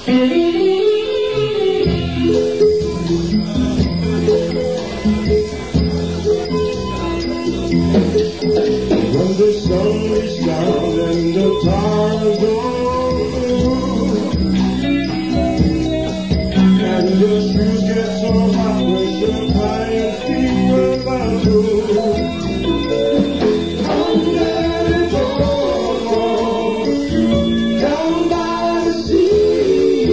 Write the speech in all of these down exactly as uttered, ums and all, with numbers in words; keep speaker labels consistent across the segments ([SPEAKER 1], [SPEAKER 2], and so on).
[SPEAKER 1] When the sun is down and the stars go blue, and the shoes get so hot when the tires keep about to. I'm ready for down by the sea,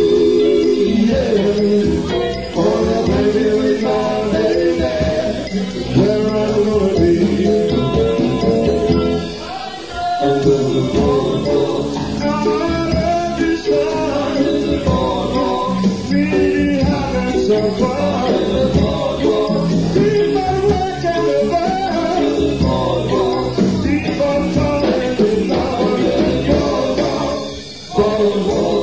[SPEAKER 1] yeah. Oh, yeah, baby, with my lady, where I'm gonna be. I'm gonna go, go, out of this world, really having some fun. Keep on working the world, keep on falling in love, and go, go, go, go.